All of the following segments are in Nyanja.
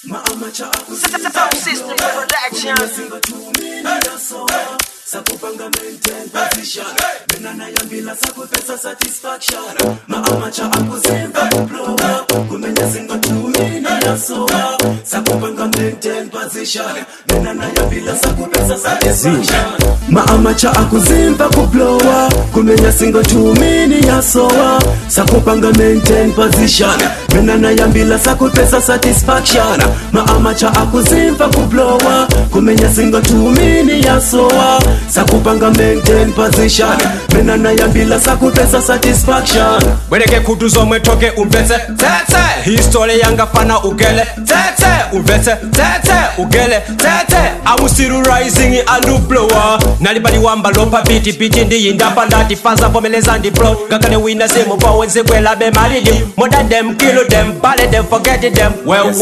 Sound System Production. Sakupanga maintain position. Menana yambila sakupesa satisfaction. Maamacha akuzimba blow up. Kumenya singo 2 minutes soa. Sakupanga maintain position. Menana yambila sakupesa satisfaction. Maamacha akuzimba blow up. Kumenya singo 2 minutes soa. Sakupanga maintain position. Menana yambila sakupesa satisfaction. Maamacha akuzimba blow up. Kumenya singo 2 minutes soa. Sakupanga maintain position. Menana yambila sakupesa satisfaction. Weneke kutuzo mwetoke umvete tete. History yanga fana ugele tete. Umvete tete ugele tete. Amusiru rising alu blower. Nalibali wamba lopa biti biti ndi indapa ndati faza pomeleza ndi blow. Kakane wina semo pa wenze kwela be maridi. Moda them kill them bale them forget them. Well.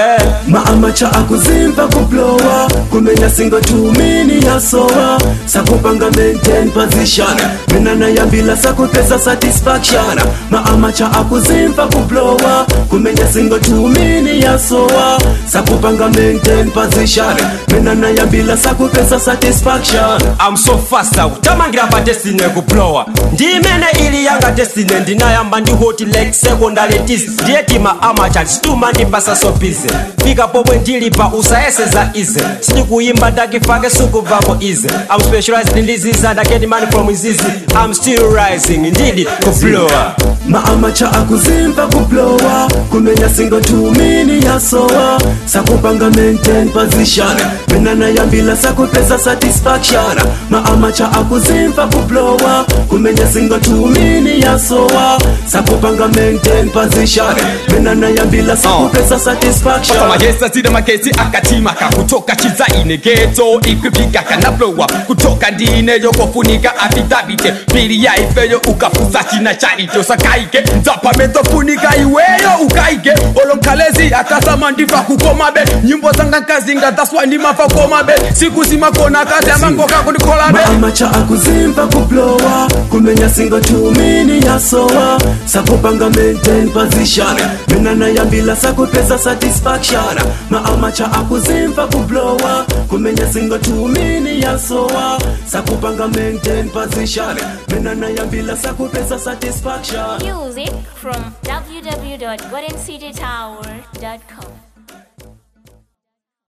Maamacha akuzimba kublower. Kumenya singo 2 minutes soa. Sakupanga maintain position. Menana yambila sakupesa satisfaction. Maamacha akuzimba kublower. Kumenya singo 2 minutes soa. Sakupanga maintain position. Menana yambila sakupesa satisfaction. I'm so fast out. Tamangira pa destiny kublower. Ndimene ili yanga destiny. Ndinayamba ndi hoti like secondary tis. Dieti maamacha stuma ndipasa so busy. Fika popo ndilipa usaese za easy. Sini kuimba ndakifake suku vako easy. I'm specialized in disease and I get money from easy. I'm still rising ndili kublower. Maamacha akuzimba kublower. Kumenya singo 2 minutes soa. Sakupanga maintain position. Menana yambila sakupesa satisfaction. Maamacha akuzimba kublower. Kumenya singo 2 minutes soa. Sakupanga maintain position. Menana yambila sakupesa satisfaction. Papa magesa zida makesi akatima kutoka chizaine ghetto ikipika kana blower. Kutoka ndine yoko funika affidavit. Pili ya ifeyo ukafuza china charity osakaike. Nzapamento funika iweyo ukaike. Olonkalezi atasama ndifa kukoma be. Nyimbo zanga kazinga taswa ndima fa koma be. Siku zima kona kazi amango kako nikola be. Maamacha akuzimba kublower. Kumenya singo 2 minutes soa. Sakupanga maintain position. Menana yambila sakupesa satisfaction. Maamacha akuzimba kublower. Kumenya singo 2 minutes soa. Sakupanga maintain position. Menana yambila sakupesa satisfaction. Music from www.goldencitytower.com.